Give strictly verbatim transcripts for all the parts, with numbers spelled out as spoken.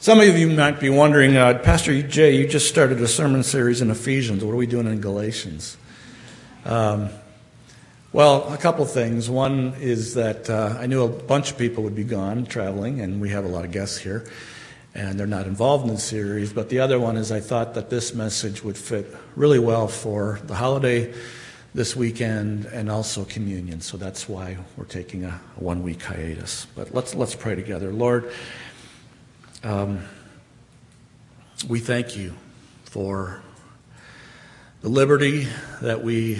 Some of you might be wondering, uh, Pastor Jay, you just started a sermon series in Ephesians. What are we doing in Galatians? Um, well, a couple things. One is that uh, I knew a bunch of people would be gone traveling, and we have a lot of guests here, and they're not involved in the series. But the other one is I thought that this message would fit really well for the holiday this weekend and also communion. So that's why we're taking a, a one-week hiatus. But let's let's pray together. Lord, Um, we thank you for the liberty that we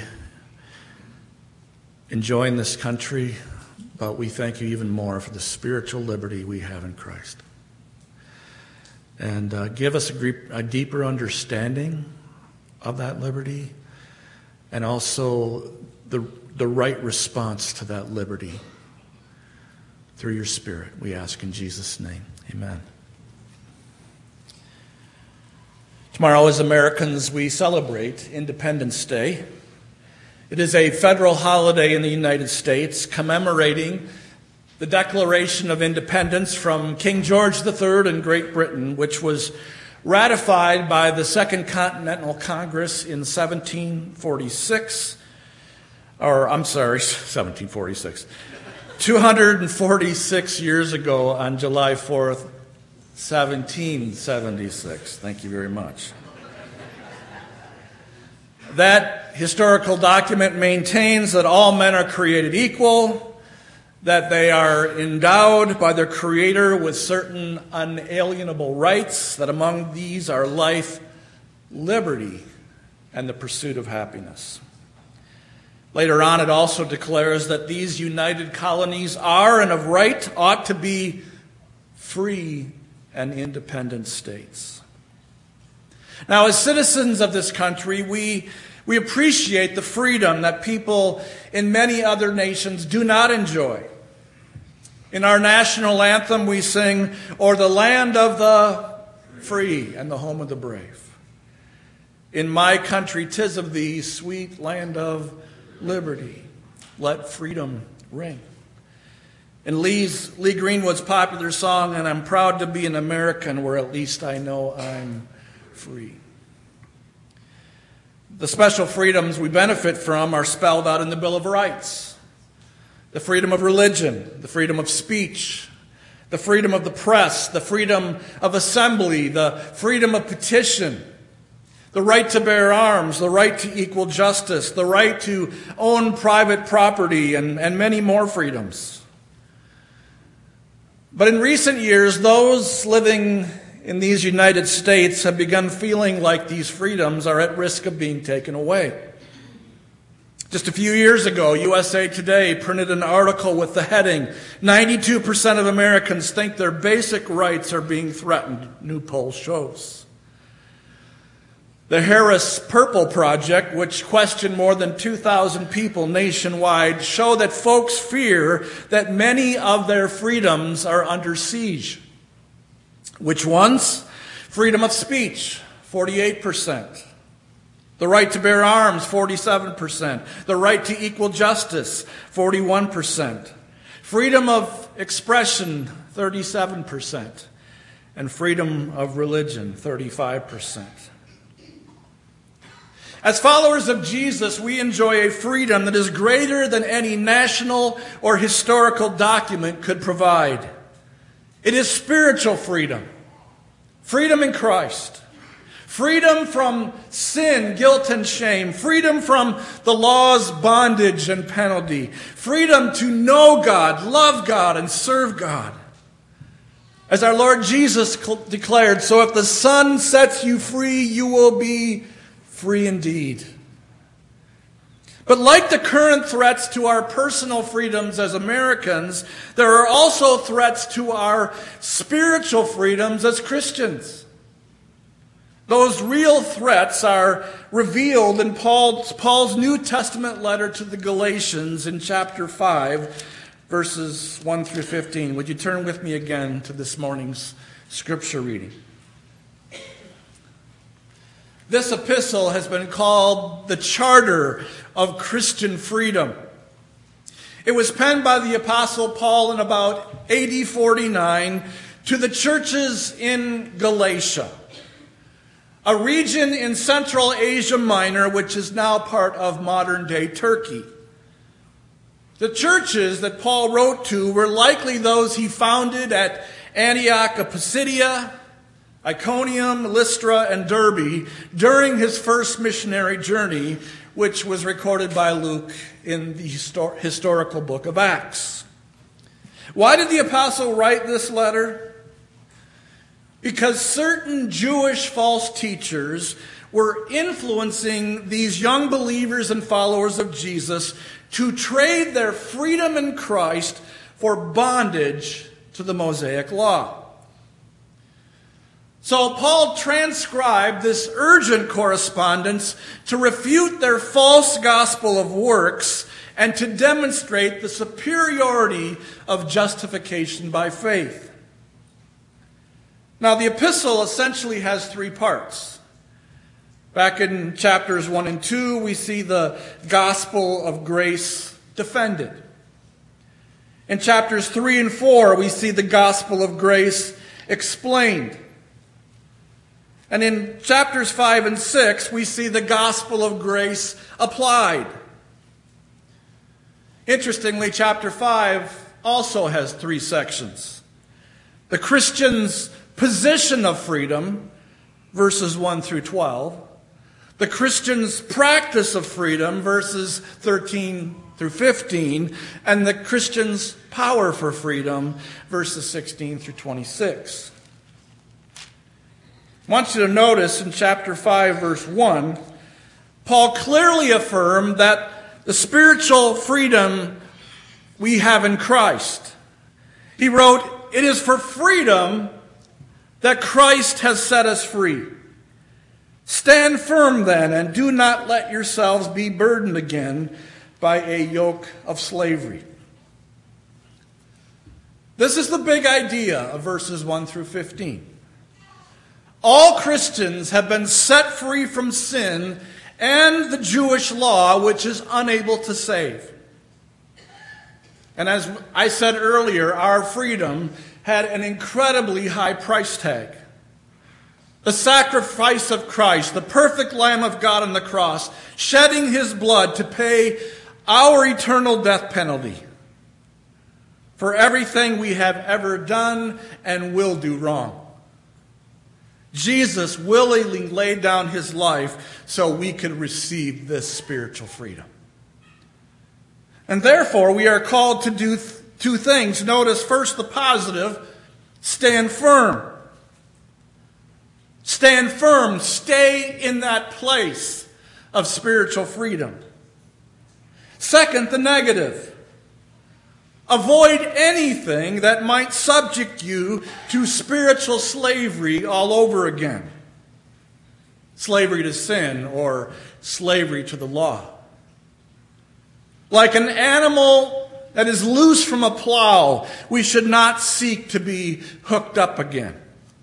enjoy in this country, but we thank you even more for the spiritual liberty we have in Christ. And uh, give us a, gre- a deeper understanding of that liberty and also the, the right response to that liberty through your Spirit. We ask in Jesus' name. Amen. Tomorrow, as Americans, we celebrate Independence Day. It is a federal holiday in the United States commemorating the Declaration of Independence from King George the Third in Great Britain, which was ratified by the Second Continental Congress in seventeen forty-six, or I'm sorry, seventeen forty-six, two hundred forty-six years ago on July fourth, seventeen seventy-six. Thank you very much. That historical document maintains that all men are created equal, that they are endowed by their Creator with certain unalienable rights, that among these are life, liberty, and the pursuit of happiness. Later on, it also declares that these united colonies are and of right ought to be free and independent states. Now, as citizens of this country, we, we appreciate the freedom that people in many other nations do not enjoy. In our national anthem, we sing, "O'er the land of the free and the home of the brave. In my country, 'tis of thee, sweet land of liberty. Let freedom ring." In Lee's, Lee Greenwood's popular song, "And I'm proud to be an American, where at least I know I'm free." The special freedoms we benefit from are spelled out in the Bill of Rights. The freedom of religion, the freedom of speech, the freedom of the press, the freedom of assembly, the freedom of petition, the right to bear arms, the right to equal justice, the right to own private property, and, and many more freedoms. But in recent years, those living in these United States have begun feeling like these freedoms are at risk of being taken away. Just a few years ago, U S A Today printed an article with the heading, ninety-two percent of Americans think their basic rights are being threatened, new poll shows. The Harris Purple Project, which questioned more than two thousand people nationwide, show that folks fear that many of their freedoms are under siege. Which ones? Freedom of speech, forty-eight percent. The right to bear arms, forty-seven percent. The right to equal justice, forty-one percent. Freedom of expression, thirty-seven percent. And freedom of religion, thirty-five percent. As followers of Jesus, we enjoy a freedom that is greater than any national or historical document could provide. It is spiritual freedom, freedom in Christ, freedom from sin, guilt, and shame, freedom from the law's bondage and penalty, freedom to know God, love God, and serve God. As our Lord Jesus declared, "So if the Son sets you free, you will be free indeed." But like the current threats to our personal freedoms as Americans, there are also threats to our spiritual freedoms as Christians. Those real threats are revealed in Paul's, Paul's New Testament letter to the Galatians in chapter five, verses one through fifteen. Would you turn with me again to this morning's scripture reading? This epistle has been called the Charter of Christian Freedom. It was penned by the Apostle Paul in about A D forty-nine to the churches in Galatia, a region in Central Asia Minor, which is now part of modern-day Turkey. The churches that Paul wrote to were likely those he founded at Antioch of Pisidia, Iconium, Lystra, and Derbe during his first missionary journey, which was recorded by Luke in the histor- historical book of Acts. Why did the apostle write this letter? Because certain Jewish false teachers were influencing these young believers and followers of Jesus to trade their freedom in Christ for bondage to the Mosaic law. So Paul transcribed this urgent correspondence to refute their false gospel of works and to demonstrate the superiority of justification by faith. Now, the epistle essentially has three parts. Back in chapters one and two, we see the gospel of grace defended. In chapters three and four, we see the gospel of grace explained. And in chapters five and six, we see the gospel of grace applied. Interestingly, chapter five also has three sections. The Christian's position of freedom, verses one through twelve. The Christian's practice of freedom, verses thirteen through fifteen. And the Christian's power for freedom, verses sixteen through twenty-six. I want you to notice in chapter five, verse one, Paul clearly affirmed that the spiritual freedom we have in Christ. He wrote, "It is for freedom that Christ has set us free. Stand firm then, and do not let yourselves be burdened again by a yoke of slavery." This is the big idea of verses one through fifteen. All Christians have been set free from sin and the Jewish law, which is unable to save. And as I said earlier, our freedom had an incredibly high price tag. The sacrifice of Christ, the perfect Lamb of God on the cross, shedding his blood to pay our eternal death penalty for everything we have ever done and will do wrong. Jesus willingly laid down his life so we could receive this spiritual freedom. And therefore, we are called to do th- two things. Notice first the positive: stand firm. Stand firm. Stay in that place of spiritual freedom. Second, the negative: avoid anything that might subject you to spiritual slavery all over again. Slavery to sin or slavery to the law. Like an animal that is loose from a plow, we should not seek to be hooked up again.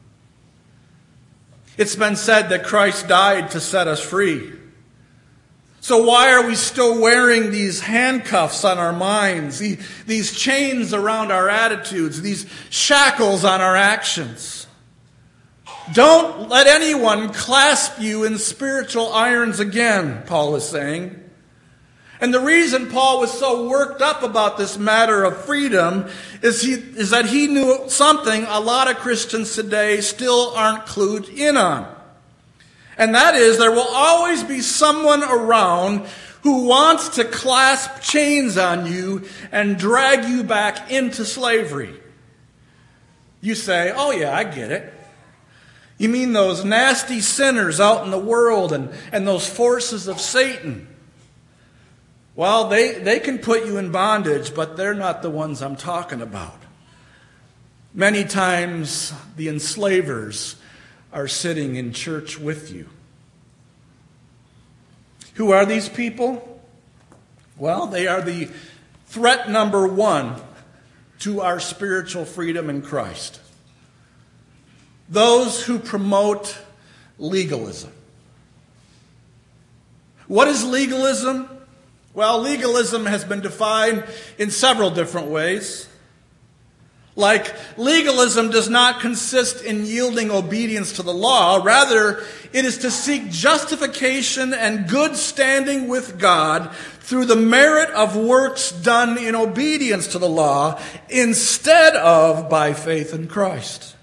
It's been said that Christ died to set us free. So why are we still wearing these handcuffs on our minds, these chains around our attitudes, these shackles on our actions? Don't let anyone clasp you in spiritual irons again, Paul is saying. And the reason Paul was so worked up about this matter of freedom is, he, is that he knew something a lot of Christians today still aren't clued in on. And that is, there will always be someone around who wants to clasp chains on you and drag you back into slavery. You say, "Oh yeah, I get it. You mean those nasty sinners out in the world and, and those forces of Satan. Well, they, they can put you in bondage, but they're not the ones I'm talking about. Many times the enslavers are sitting in church with you." Who are these people? Well, they are the threat number one to our spiritual freedom in Christ. Those who promote legalism. What is legalism? Well, legalism has been defined in several different ways. Like legalism does not consist in yielding obedience to the law. Rather, it is to seek justification and good standing with God through the merit of works done in obedience to the law instead of by faith in Christ.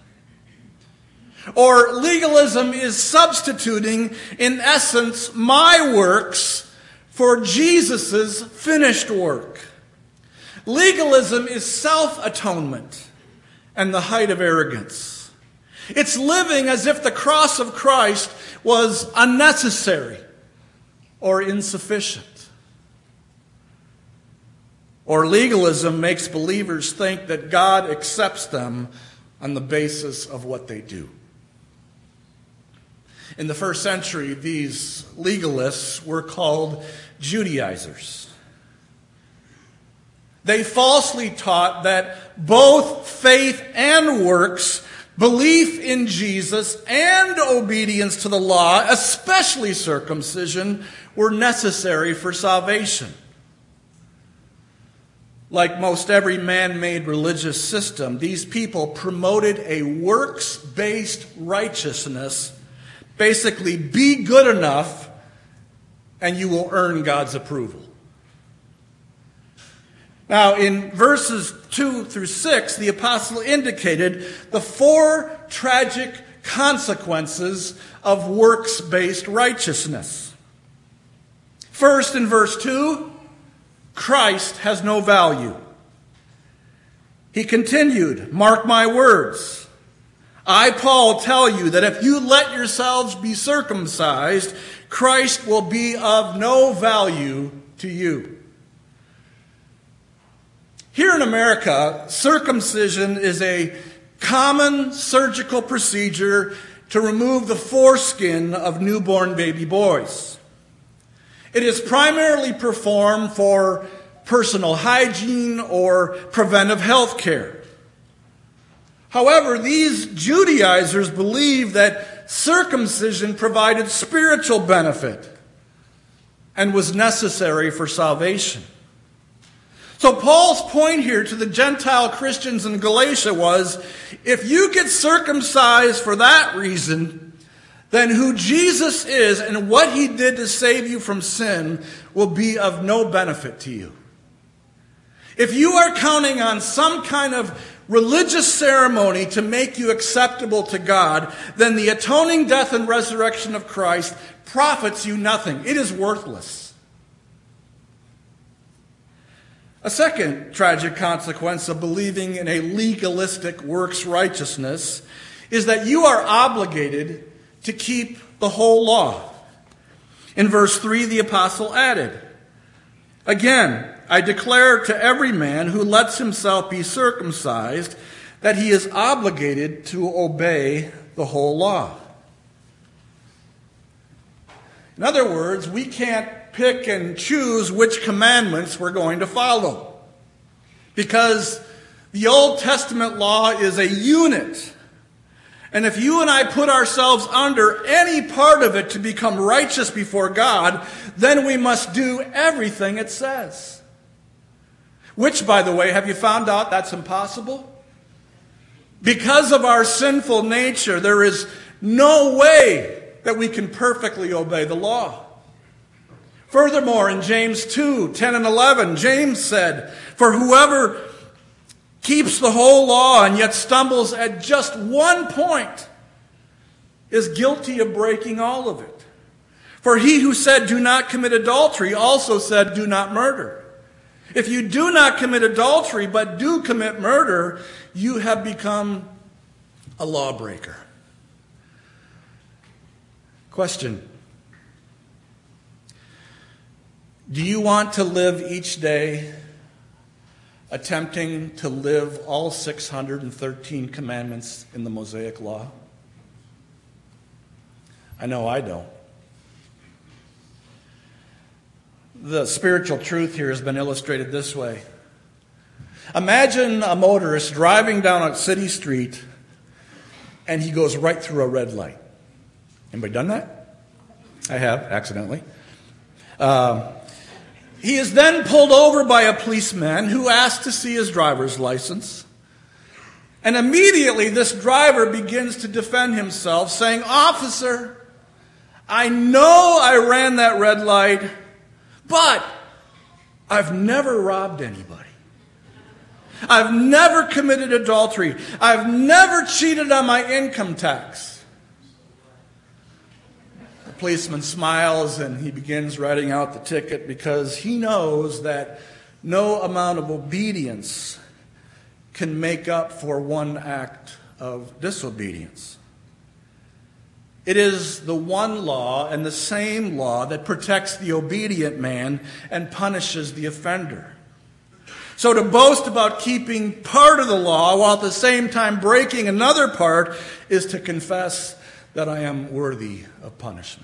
Or legalism is substituting, in essence, my works for Jesus' finished work. Legalism is self-atonement and the height of arrogance. It's living as if the cross of Christ was unnecessary or insufficient. Or legalism makes believers think that God accepts them on the basis of what they do. In the first century, these legalists were called Judaizers. They falsely taught that both faith and works, belief in Jesus and obedience to the law, especially circumcision, were necessary for salvation. Like most every man-made religious system, these people promoted a works-based righteousness. Basically, be good enough and you will earn God's approval. Now, in verses two through six, the apostle indicated the four tragic consequences of works-based righteousness. First, in verse two, Christ has no value. He continued, "Mark my words. I, Paul, tell you that if you let yourselves be circumcised, Christ will be of no value to you." Here in America, circumcision is a common surgical procedure to remove the foreskin of newborn baby boys. It is primarily performed for personal hygiene or preventive health care. However, these Judaizers believed that circumcision provided spiritual benefit and was necessary for salvation. So Paul's point here to the Gentile Christians in Galatia was, if you get circumcised for that reason, then who Jesus is and what he did to save you from sin will be of no benefit to you. If you are counting on some kind of religious ceremony to make you acceptable to God, then the atoning death and resurrection of Christ profits you nothing. It is worthless. A second tragic consequence of believing in a legalistic works righteousness is that you are obligated to keep the whole law. In verse three, the apostle added, "Again, I declare to every man who lets himself be circumcised that he is obligated to obey the whole law." In other words, we can't pick and choose which commandments we're going to follow, because the Old Testament law is a unit. And if you and I put ourselves under any part of it to become righteous before God, then we must do everything it says. Which, by the way, have you found out that's impossible? Because of our sinful nature, there is no way that we can perfectly obey the law. Furthermore, in James two, ten and eleven, James said, "For whoever keeps the whole law and yet stumbles at just one point is guilty of breaking all of it. For he who said, 'Do not commit adultery,' also said, 'Do not murder.' If you do not commit adultery but do commit murder, you have become a lawbreaker." Question: do you want to live each day attempting to live all six hundred thirteen commandments in the Mosaic Law? I know I don't. The spiritual truth here has been illustrated this way. Imagine a motorist driving down a city street and he goes right through a red light. Anybody done that? I have, accidentally. Um, he is then pulled over by a policeman who asks to see his driver's license. And immediately this driver begins to defend himself, saying, "Officer, I know I ran that red light, but I've never robbed anybody. I've never committed adultery. I've never cheated on my income tax." The policeman smiles and he begins writing out the ticket because he knows that no amount of obedience can make up for one act of disobedience. It is the one law and the same law that protects the obedient man and punishes the offender. So to boast about keeping part of the law while at the same time breaking another part is to confess that I am worthy of punishment.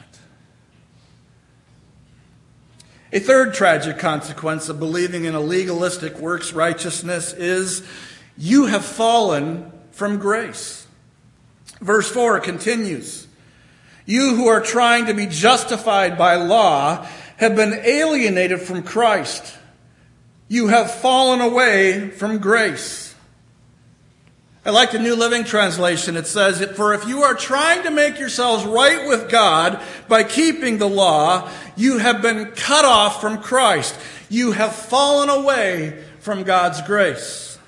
A third tragic consequence of believing in a legalistic works righteousness is you have fallen from grace. Verse four continues, "You who are trying to be justified by law have been alienated from Christ. You have fallen away from grace." I like the New Living Translation. It says, "For if you are trying to make yourselves right with God by keeping the law, you have been cut off from Christ. You have fallen away from God's grace."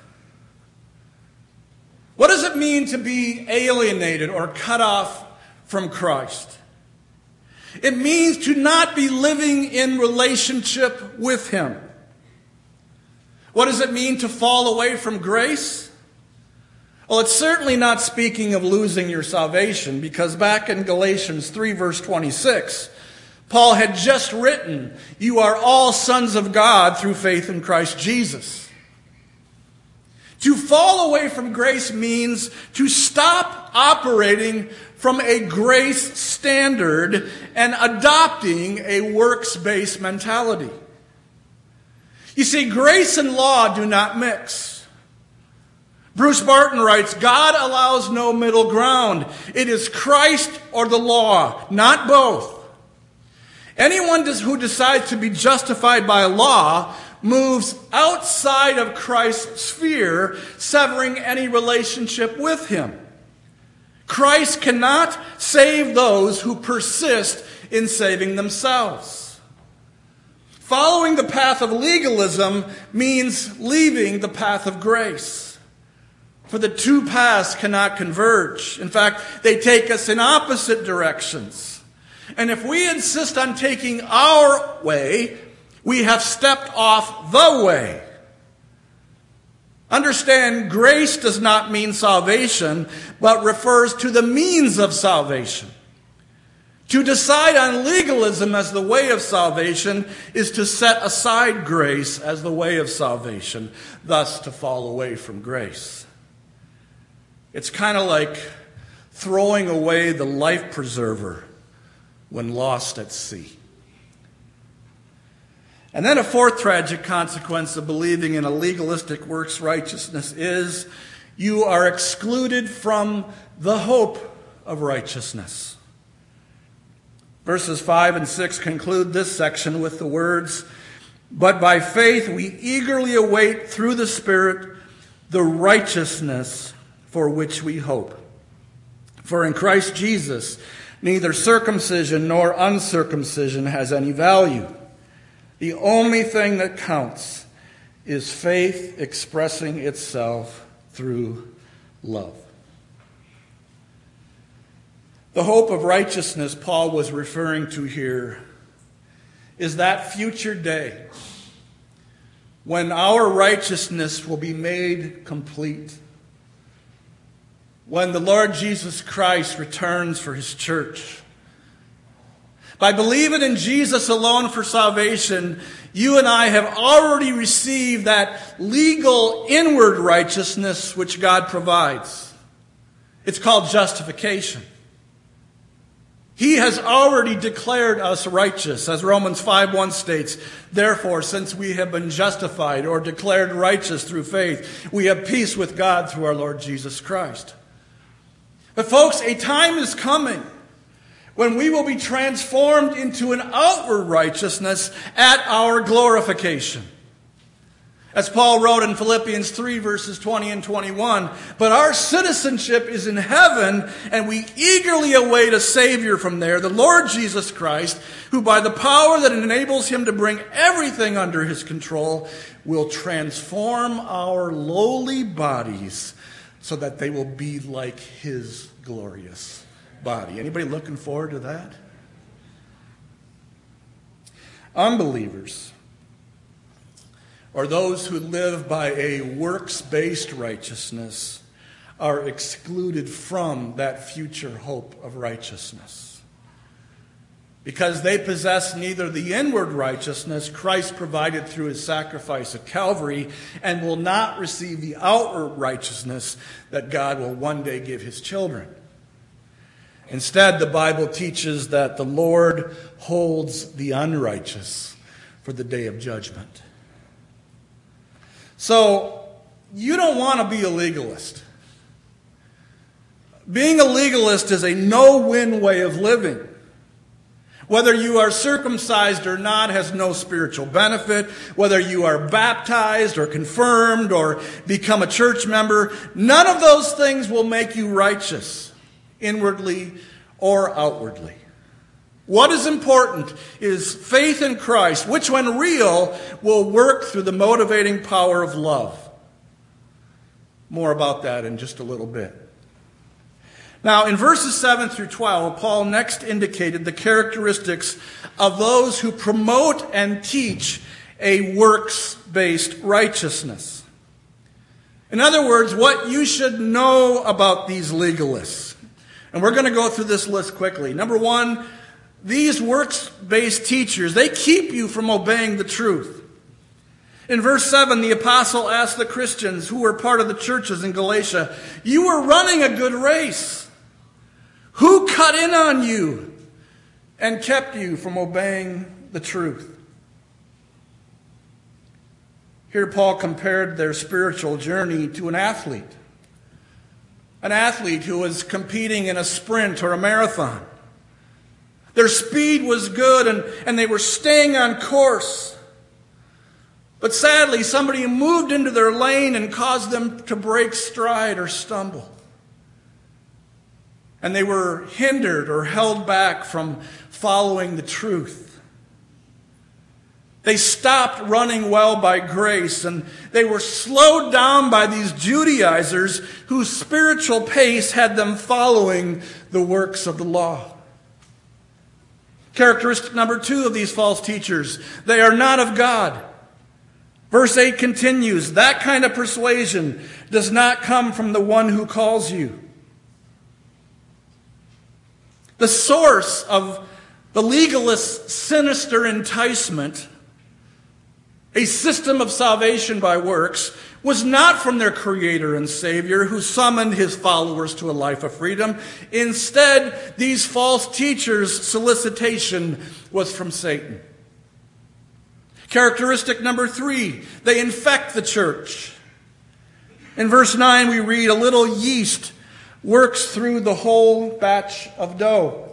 What does it mean to be alienated or cut off from Christ? It means to not be living in relationship with Him. What does it mean to fall away from grace? Well, it's certainly not speaking of losing your salvation, because back in Galatians three, verse twenty-six, Paul had just written, "You are all sons of God through faith in Christ Jesus." To fall away from grace means to stop operating from a grace standard and adopting a works-based mentality. You see, grace and law do not mix. Bruce Barton writes, "God allows no middle ground. It is Christ or the law, not both. Anyone who decides to be justified by law moves outside of Christ's sphere, severing any relationship with Him. Christ cannot save those who persist in saving themselves. Following the path of legalism means leaving the path of grace. For the two paths cannot converge. In fact, they take us in opposite directions. And if we insist on taking our way, we have stepped off the way. Understand, grace does not mean salvation, but refers to the means of salvation. To decide on legalism as the way of salvation is to set aside grace as the way of salvation, thus to fall away from grace. It's kind of like throwing away the life preserver when lost at sea. And then a fourth tragic consequence of believing in a legalistic works righteousness is you are excluded from the hope of righteousness. Verses five and six conclude this section with the words, "But by faith we eagerly await through the Spirit the righteousness for which we hope. For in Christ Jesus neither circumcision nor uncircumcision has any value. The only thing that counts is faith expressing itself through love." The hope of righteousness Paul was referring to here is that future day when our righteousness will be made complete. When the Lord Jesus Christ returns for His church. By believing in Jesus alone for salvation, you and I have already received that legal inward righteousness which God provides. It's called justification. He has already declared us righteous, as Romans five one states. Therefore, since we have been justified or declared righteous through faith, we have peace with God through our Lord Jesus Christ. But folks, a time is coming when we will be transformed into an outward righteousness at our glorification. As Paul wrote in Philippians three, verses twenty and twenty-one, but our citizenship is in heaven, and we eagerly await a Savior from there, the Lord Jesus Christ, who by the power that enables him to bring everything under his control, will transform our lowly bodies so that they will be like his glorious body. Anybody looking forward to that? Unbelievers, or those who live by a works-based righteousness, are excluded from that future hope of righteousness. Because they possess neither the inward righteousness Christ provided through his sacrifice at Calvary, and will not receive the outward righteousness that God will one day give his children. Instead, the Bible teaches that the Lord holds the unrighteous for the day of judgment. So, you don't want to be a legalist. Being a legalist is a no-win way of living. Whether you are circumcised or not has no spiritual benefit. Whether you are baptized or confirmed or become a church member, none of those things will make you righteous, inwardly or outwardly. What is important is faith in Christ, which when real will work through the motivating power of love. More about that in just a little bit. Now, in verses seven through twelve, Paul next indicated the characteristics of those who promote and teach a works-based righteousness. In other words, what you should know about these legalists. And we're going to go through this list quickly. Number one, these works-based teachers, they keep you from obeying the truth. In verse seven, the apostle asked the Christians who were part of the churches in Galatia, "You were running a good race. Who cut in on you and kept you from obeying the truth?" Here Paul compared their spiritual journey to an athlete. An athlete who was competing in a sprint or a marathon. Their speed was good and, and they were staying on course. But sadly, somebody moved into their lane and caused them to break stride or stumble. And they were hindered or held back from following the truth. They stopped running well by grace, and they were slowed down by these Judaizers whose spiritual pace had them following the works of the law. Characteristic number two of these false teachers, they are not of God. Verse eight continues, that kind of persuasion does not come from the one who calls you. The source of the legalist's sinister enticement, a system of salvation by works, was not from their Creator and Savior who summoned his followers to a life of freedom. Instead, these false teachers' solicitation was from Satan. Characteristic number three, they infect the church. In verse nine we read, a little yeast works through the whole batch of dough.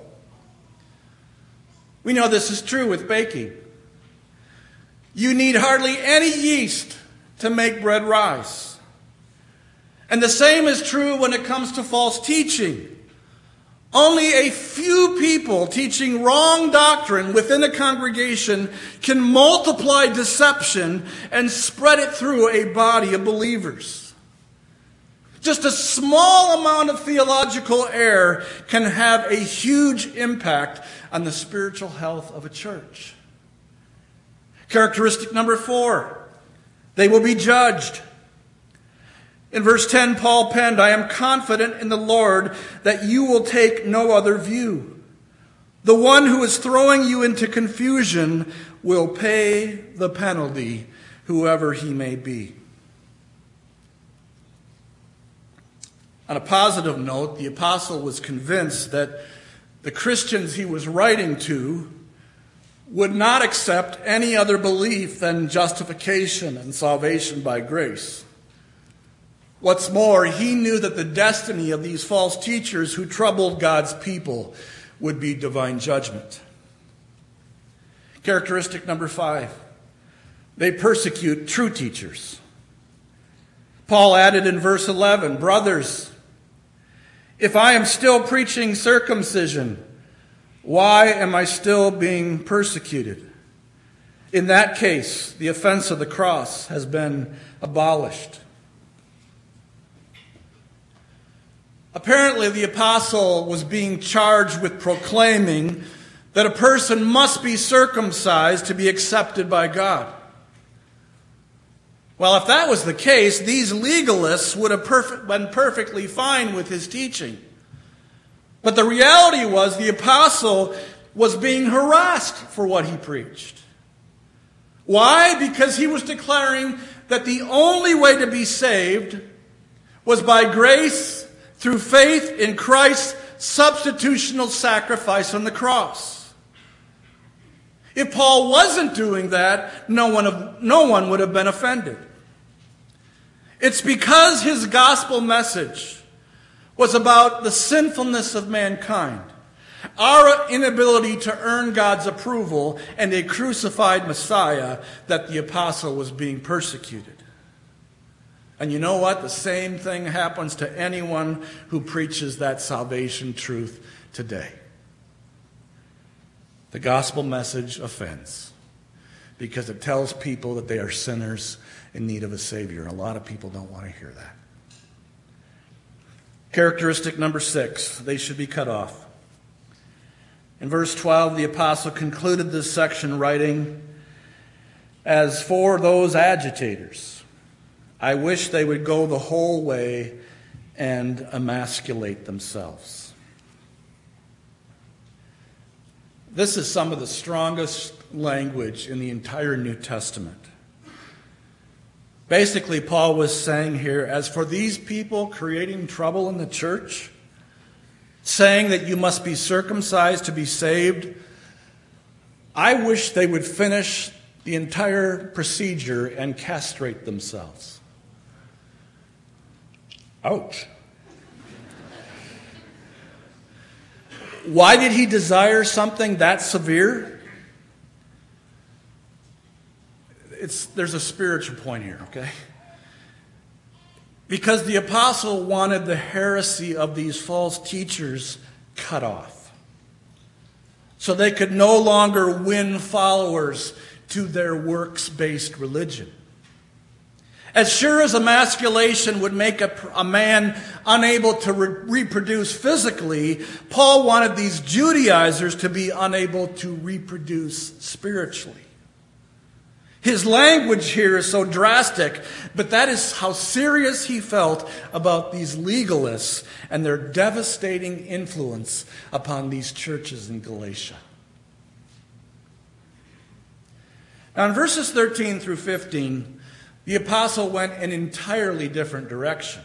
We know this is true with baking. You need hardly any yeast to make bread rise. And the same is true when it comes to false teaching. Only a few people teaching wrong doctrine within a congregation can multiply deception and spread it through a body of believers. Just a small amount of theological error can have a huge impact on the spiritual health of a church. Characteristic number four, they will be judged. In verse ten, Paul penned, I am confident in the Lord that you will take no other view. The one who is throwing you into confusion will pay the penalty, whoever he may be. On a positive note, the apostle was convinced that the Christians he was writing to would not accept any other belief than justification and salvation by grace. What's more, he knew that the destiny of these false teachers who troubled God's people would be divine judgment. Characteristic number five, They persecute true teachers. Paul added in verse eleven, "Brothers, if I am still preaching circumcision, why am I still being persecuted? In that case, the offense of the cross has been abolished." Apparently, the apostle was being charged with proclaiming that a person must be circumcised to be accepted by God. Well, if that was the case, these legalists would have perfect, been perfectly fine with his teaching. But the reality was the apostle was being harassed for what he preached. Why? Because he was declaring that the only way to be saved was by grace through faith in Christ's substitutional sacrifice on the cross. If Paul wasn't doing that, no one, no one would have been offended. It's because his gospel message was about the sinfulness of mankind, our inability to earn God's approval, and a crucified Messiah, that the apostle was being persecuted. And you know what? The same thing happens to anyone who preaches that salvation truth today. The gospel message offends because it tells people that they are sinners in need of a Savior. A lot of people don't want to hear that. Characteristic number six, they should be cut off. In verse twelve, the apostle concluded this section writing, "As for those agitators, I wish they would go the whole way and emasculate themselves." This is some of the strongest language in the entire New Testament. Basically, Paul was saying here, as for these people creating trouble in the church, saying that you must be circumcised to be saved, I wish they would finish the entire procedure and castrate themselves. Ouch. Why did he desire something that severe? It's, there's a spiritual point here, okay? Because the apostle wanted the heresy of these false teachers cut off, so they could no longer win followers to their works-based religion. As sure as emasculation would make a, a man unable to re- reproduce physically, Paul wanted these Judaizers to be unable to reproduce spiritually. His language here is so drastic, but that is how serious he felt about these legalists and their devastating influence upon these churches in Galatia. Now in verses thirteen through fifteen, the apostle went an entirely different direction.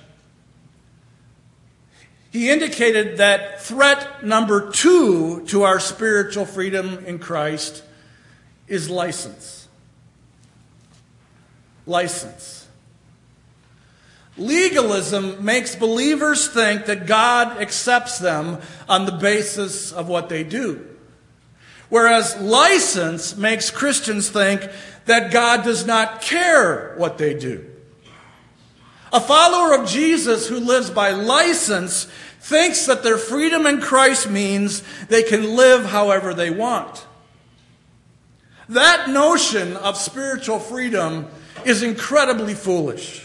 He indicated that threat number two to our spiritual freedom in Christ is license. License. Legalism makes believers think that God accepts them on the basis of what they do, whereas license makes Christians think that God does not care what they do. A follower of Jesus who lives by license thinks that their freedom in Christ means they can live however they want. That notion of spiritual freedom is incredibly foolish.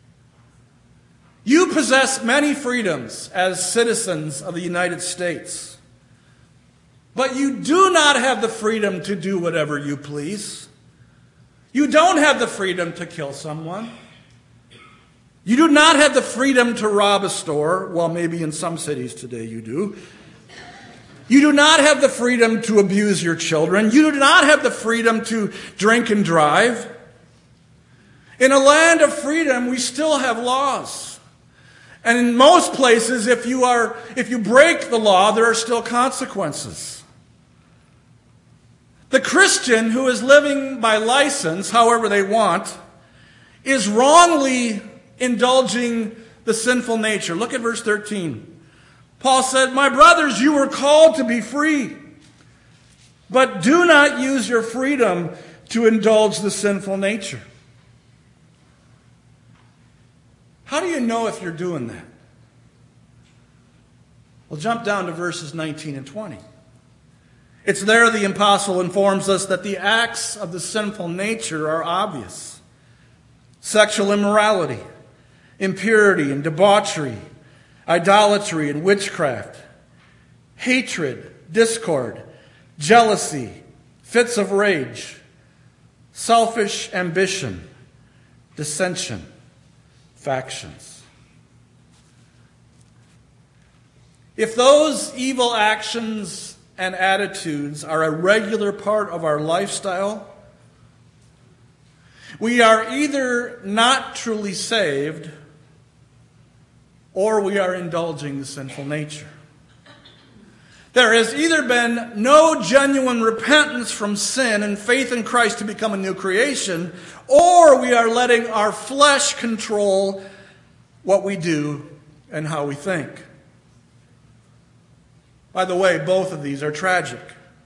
You possess many freedoms as citizens of the United States, but you do not have the freedom to do whatever you please. You don't have the freedom to kill someone. You do not have the freedom to rob a store. Well, maybe in some cities today you do. You do not have the freedom to abuse your children. You do not have the freedom to drink and drive. In a land of freedom, we still have laws. And in most places, if you are, if you break the law, there are still consequences. The Christian who is living by license, however they want, is wrongly indulging the sinful nature. Look at verse thirteen. Paul said, "My brothers, you were called to be free, but do not use your freedom to indulge the sinful nature. How do you know if you're doing that? Well, jump down to verses nineteen and twenty. It's there the apostle informs us that the acts of the sinful nature are obvious. Sexual immorality, impurity and debauchery, idolatry and witchcraft, hatred, discord, jealousy, fits of rage, selfish ambition, dissension, factions. If those evil actions and attitudes are a regular part of our lifestyle, we are either not truly saved or we are indulging the sinful nature. There has either been no genuine repentance from sin and faith in Christ to become a new creation, or we are letting our flesh control what we do and how we think. By the way, both of these are tragic.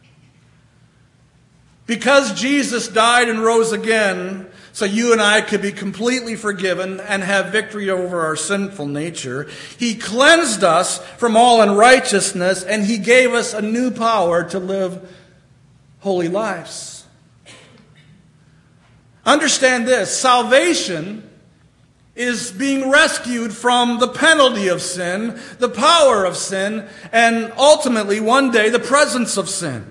Because Jesus died and rose again, so you and I could be completely forgiven and have victory over our sinful nature, He cleansed us from all unrighteousness, and He gave us a new power to live holy lives. Understand this: salvation is being rescued from the penalty of sin, the power of sin, and ultimately, one day, the presence of sin.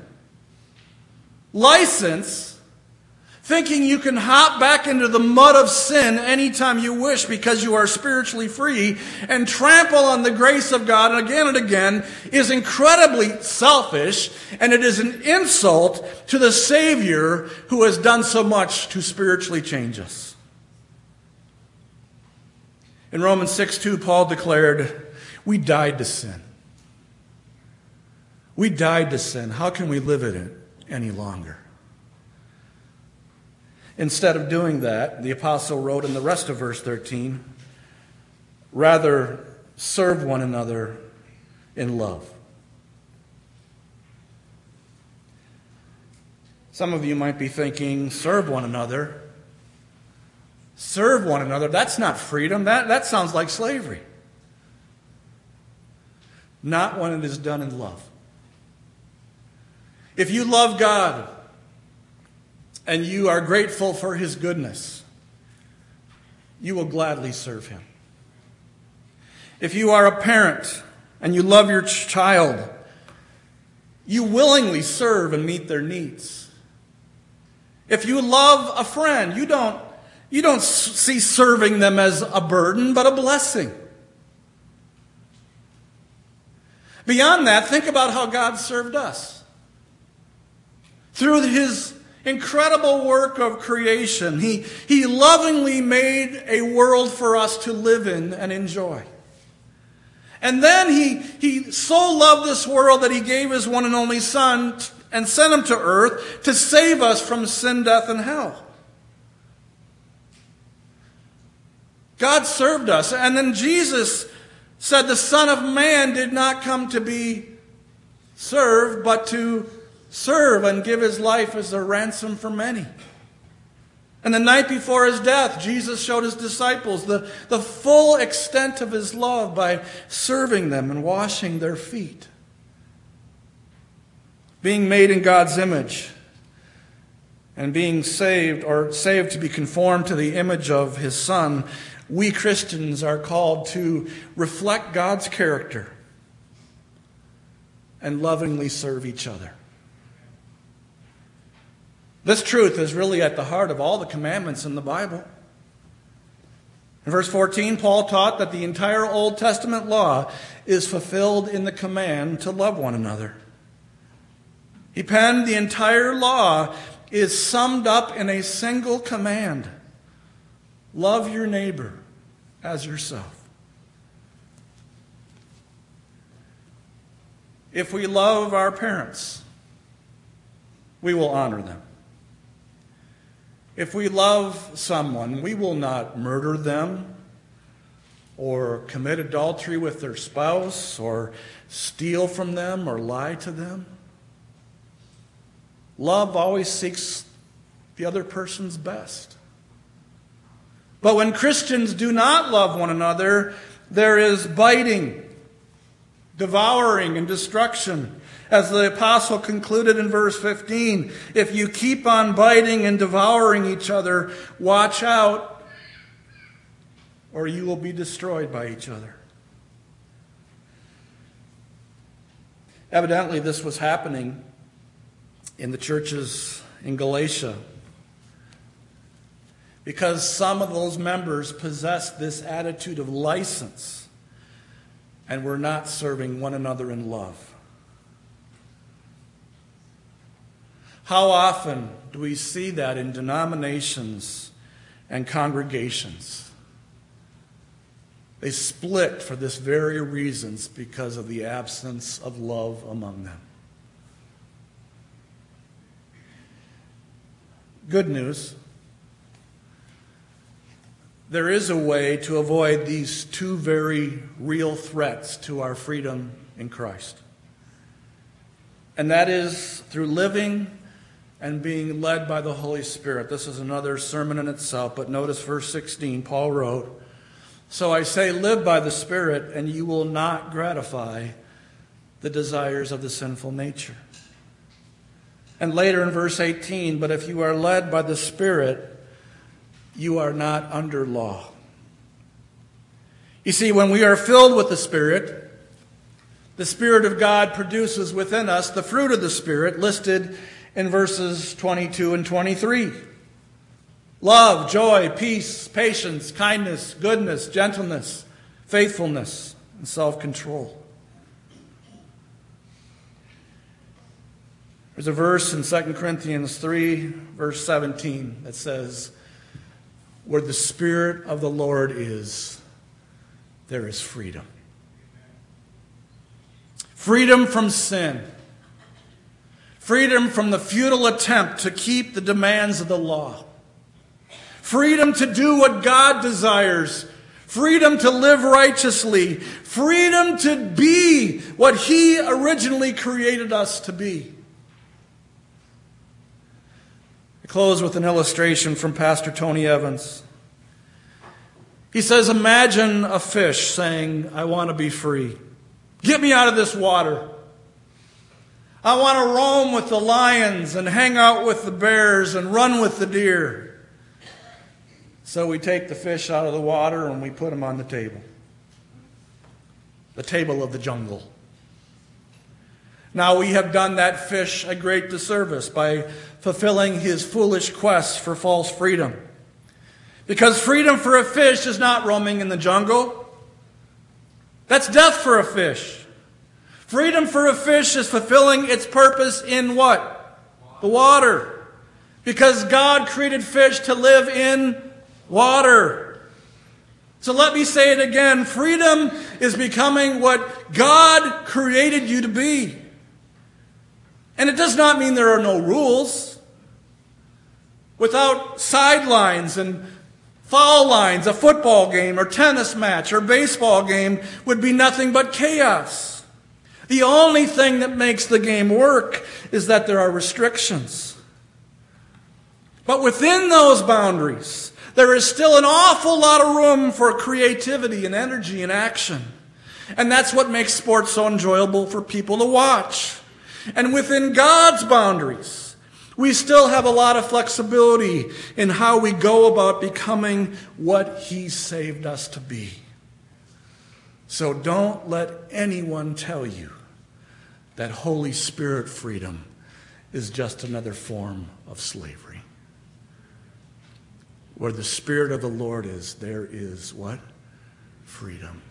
License, thinking you can hop back into the mud of sin anytime you wish because you are spiritually free and trample on the grace of God again and again, is incredibly selfish, and it is an insult to the Savior who has done so much to spiritually change us. In Romans six two, Paul declared, we died to sin. We died to sin. How can we live in it any longer? Instead of doing that, the apostle wrote in the rest of verse thirteen, rather serve one another in love. Some of you might be thinking, serve one another. Serve one another. That's not freedom. That, that sounds like slavery. Not when it is done in love. If you love God and you are grateful for His goodness, you will gladly serve Him. If you are a parent and you love your child, you willingly serve and meet their needs. If you love a friend, you don't You don't see serving them as a burden, but a blessing. Beyond that, think about how God served us. Through His incredible work of creation, He, he lovingly made a world for us to live in and enjoy. And then he, he so loved this world that He gave His one and only Son and sent Him to earth to save us from sin, death, and hell. God served us. And then Jesus said the Son of Man did not come to be served, but to serve and give His life as a ransom for many. And the night before His death, Jesus showed His disciples the, the full extent of His love by serving them and washing their feet. Being made in God's image and being saved, or saved to be conformed to the image of His Son, we Christians are called to reflect God's character and lovingly serve each other. This truth is really at the heart of all the commandments in the Bible. In verse fourteen, Paul taught that the entire Old Testament law is fulfilled in the command to love one another. He penned the entire law is summed up in a single command: love your neighbor as yourself. If we love our parents, we will honor them. If we love someone, we will not murder them or commit adultery with their spouse or steal from them or lie to them. Love always seeks the other person's best. But when Christians do not love one another, there is biting, devouring, and destruction. As the apostle concluded in verse fifteen, if you keep on biting and devouring each other, watch out, or you will be destroyed by each other. Evidently, this was happening in the churches in Galatia, because some of those members possessed this attitude of license and were not serving one another in love. How often do we see that in denominations and congregations? They split for this very reasons, because of the absence of love among them. Good news. There is a way to avoid these two very real threats to our freedom in Christ. And that is through living and being led by the Holy Spirit. This is another sermon in itself, but notice verse sixteen, Paul wrote, so I say, live by the Spirit, and you will not gratify the desires of the sinful nature. And later in verse eighteen, but if you are led by the Spirit, you are not under law. You see, when we are filled with the Spirit, the Spirit of God produces within us the fruit of the Spirit listed in verses twenty-two and twenty-three. Love, joy, peace, patience, kindness, goodness, gentleness, faithfulness, and self-control. There's a verse in Second Corinthians three, verse seventeen, that says, where the Spirit of the Lord is, there is freedom. Freedom from sin. Freedom from the futile attempt to keep the demands of the law. Freedom to do what God desires. Freedom to live righteously. Freedom to be what He originally created us to be. I close with an illustration from Pastor Tony Evans. He says, imagine a fish saying, I want to be free. Get me out of this water. I want to roam with the lions and hang out with the bears and run with the deer. So we take the fish out of the water and we put him on the table. The table of the jungle. Now we have done that fish a great disservice by fulfilling his foolish quest for false freedom. Because freedom for a fish is not roaming in the jungle. That's death for a fish. Freedom for a fish is fulfilling its purpose in what? The water. Because God created fish to live in water. So let me say it again. Freedom is becoming what God created you to be. And it does not mean there are no rules. Without sidelines and foul lines, a football game or tennis match or baseball game would be nothing but chaos. The only thing that makes the game work is that there are restrictions. But within those boundaries, there is still an awful lot of room for creativity and energy and action. And that's what makes sports so enjoyable for people to watch. And within God's boundaries, we still have a lot of flexibility in how we go about becoming what He saved us to be. So don't let anyone tell you that Holy Spirit freedom is just another form of slavery. Where the Spirit of the Lord is, there is what? Freedom.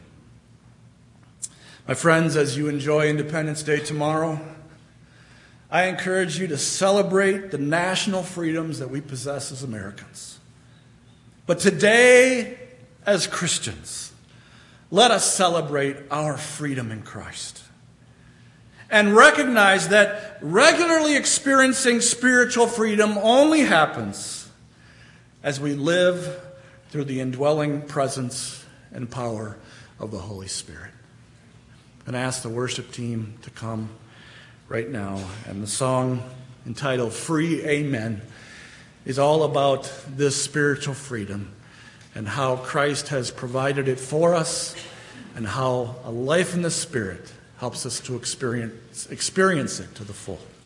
My friends, as you enjoy Independence Day tomorrow, I encourage you to celebrate the national freedoms that we possess as Americans. But today, as Christians, let us celebrate our freedom in Christ. And recognize that regularly experiencing spiritual freedom only happens as we live through the indwelling presence and power of the Holy Spirit. And I ask the worship team to come right now. And the song entitled Free Amen is all about this spiritual freedom and how Christ has provided it for us and how a life in the Spirit helps us to experience, experience it to the full.